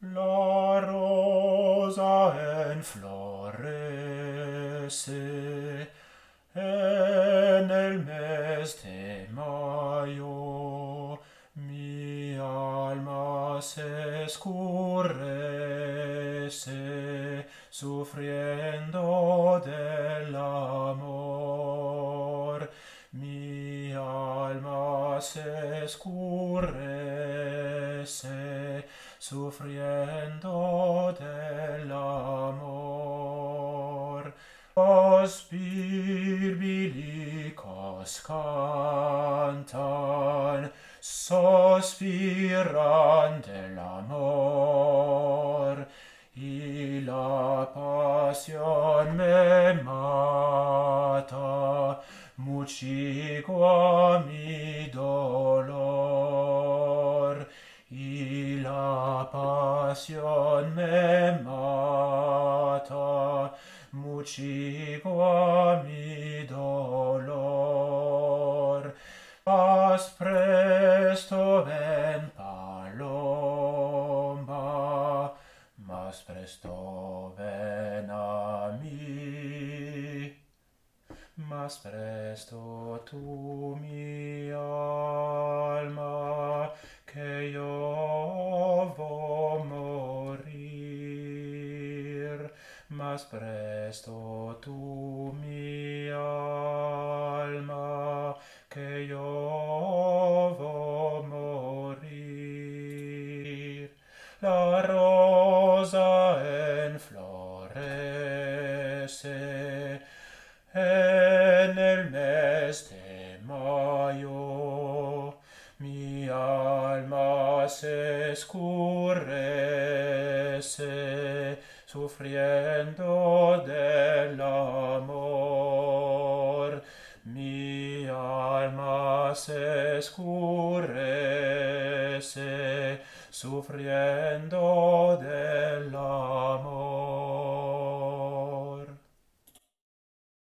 La rosa enflorece en el mes de mayo, mi alma se escurece, sufriendo del amor. Mi alma se escurece, sufriendo del amor. Los bíblicos cantan, suspiran del amor, y la pasión me mata, muchigua mi dolor, y la pasión me mata, muchigua mi dolor. Más presto ven, paloma, más presto ven a mí. Más presto tú, mi alma, que yo voy a morir. Más presto tú, mi alma, que yo voy a morir. La rosa enflorece en el mes de mayo, mi alma se escurece, sufriendo del amor. Mi alma se escurece, sufriendo